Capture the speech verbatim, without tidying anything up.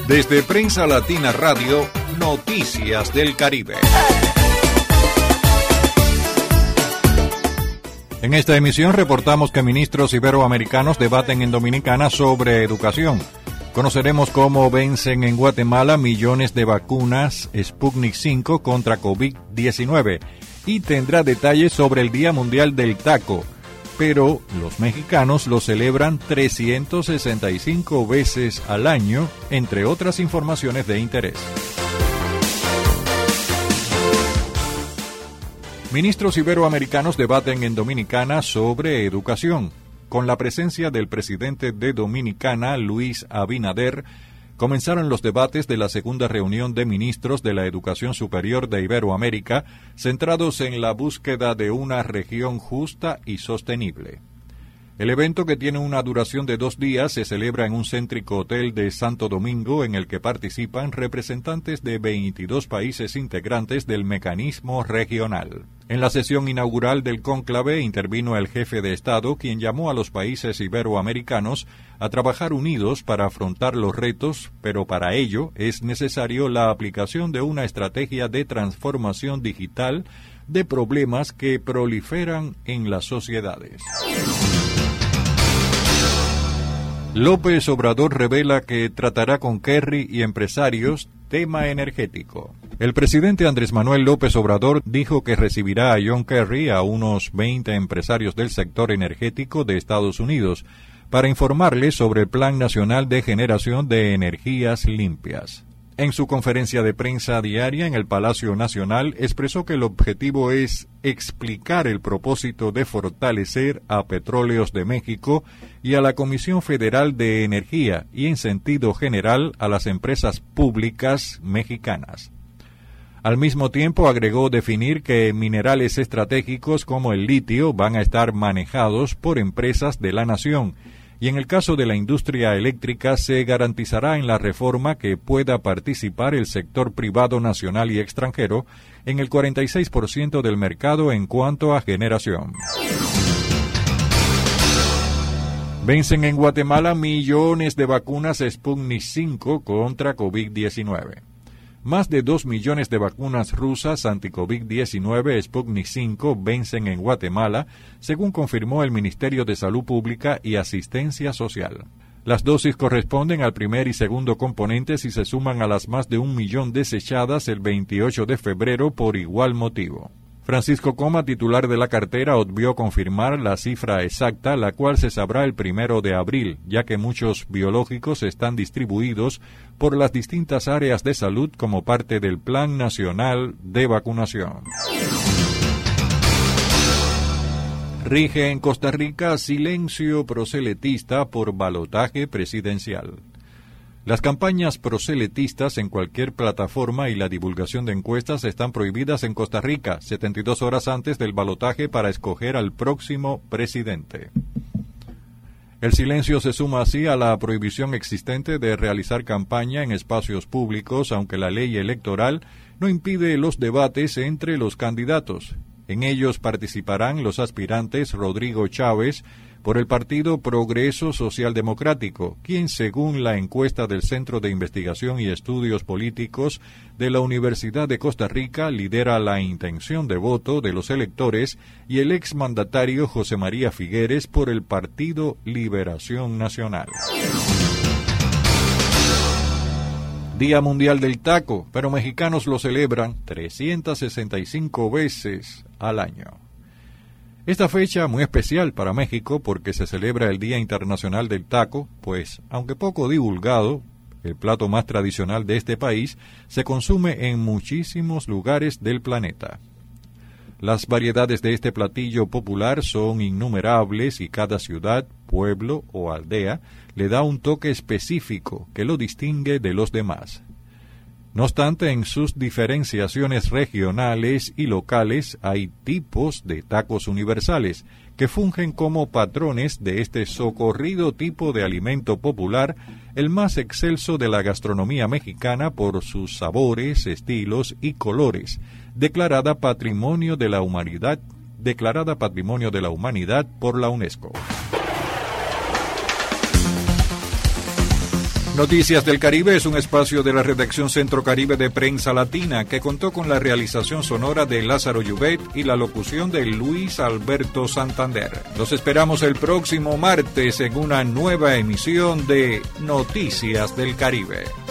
Desde Prensa Latina Radio, Noticias del Caribe. En esta emisión reportamos que ministros iberoamericanos debaten en Dominicana sobre educación. Conoceremos cómo vencen en Guatemala millones de vacunas Sputnik cinco contra COVID diecinueve y tendrá detalles sobre el Día Mundial del Taco. Pero los mexicanos lo celebran trescientas sesenta y cinco veces al año, entre otras informaciones de interés. Ministros iberoamericanos debaten en Dominicana sobre educación. Con la presencia del presidente de Dominicana, Luis Abinader, comenzaron los debates de la segunda reunión de ministros de la educación superior de Iberoamérica, centrados en la búsqueda de una región justa y sostenible. El evento, que tiene una duración de dos días, se celebra en un céntrico hotel de Santo Domingo, en el que participan representantes de veintidós países integrantes del mecanismo regional. En la sesión inaugural del cónclave intervino el jefe de Estado, quien llamó a los países iberoamericanos a trabajar unidos para afrontar los retos, pero para ello es necesario la aplicación de una estrategia de transformación digital de problemas que proliferan en las sociedades. López Obrador revela que tratará con Kerry y empresarios tema energético. El presidente Andrés Manuel López Obrador dijo que recibirá a John Kerry, a unos veinte empresarios del sector energético de Estados Unidos, para informarles sobre el Plan Nacional de Generación de Energías Limpias. En su conferencia de prensa diaria en el Palacio Nacional, expresó que el objetivo es explicar el propósito de fortalecer a Petróleos de México y a la Comisión Federal de Energía y, en sentido general, a las empresas públicas mexicanas. Al mismo tiempo, agregó definir que minerales estratégicos como el litio van a estar manejados por empresas de la nación, y en el caso de la industria eléctrica se garantizará en la reforma que pueda participar el sector privado nacional y extranjero en el cuarenta y seis por ciento del mercado en cuanto a generación. Vencen en Guatemala millones de vacunas Sputnik cinco contra COVID diecinueve. Más de dos millones de vacunas rusas anti-COVID diecinueve Sputnik cinco vencen en Guatemala, según confirmó el Ministerio de Salud Pública y Asistencia Social. Las dosis corresponden al primer y segundo componentes y se suman a las más de un millón desechadas el veintiocho de febrero por igual motivo. Francisco Coma, titular de la cartera, obvió confirmar la cifra exacta, la cual se sabrá el primero de abril, ya que muchos biológicos están distribuidos por las distintas áreas de salud como parte del Plan Nacional de Vacunación. Rige en Costa Rica silencio proselitista por balotaje presidencial. Las campañas proselitistas en cualquier plataforma y la divulgación de encuestas están prohibidas en Costa Rica, setenta y dos horas antes del balotaje para escoger al próximo presidente. El silencio se suma así a la prohibición existente de realizar campaña en espacios públicos, aunque la ley electoral no impide los debates entre los candidatos. En ellos participarán los aspirantes Rodrigo Chávez, por el Partido Progreso Social Democrático, quien, según la encuesta del Centro de Investigación y Estudios Políticos de la Universidad de Costa Rica, lidera la intención de voto de los electores, y el exmandatario José María Figueres por el Partido Liberación Nacional. Día Mundial del Taco, pero mexicanos lo celebran trescientas sesenta y cinco veces al año. Esta fecha muy especial para México porque se celebra el Día Internacional del Taco, pues, aunque poco divulgado, el plato más tradicional de este país se consume en muchísimos lugares del planeta. Las variedades de este platillo popular son innumerables y cada ciudad, pueblo o aldea le da un toque específico que lo distingue de los demás. No obstante, en sus diferenciaciones regionales y locales hay tipos de tacos universales que fungen como patrones de este socorrido tipo de alimento popular, el más excelso de la gastronomía mexicana por sus sabores, estilos y colores, declarada Patrimonio de la Humanidad, declarada Patrimonio de la Humanidad por la UNESCO. Noticias del Caribe es un espacio de la redacción Centro Caribe de Prensa Latina que contó con la realización sonora de Lázaro Llubet y la locución de Luis Alberto Santander. Los esperamos el próximo martes en una nueva emisión de Noticias del Caribe.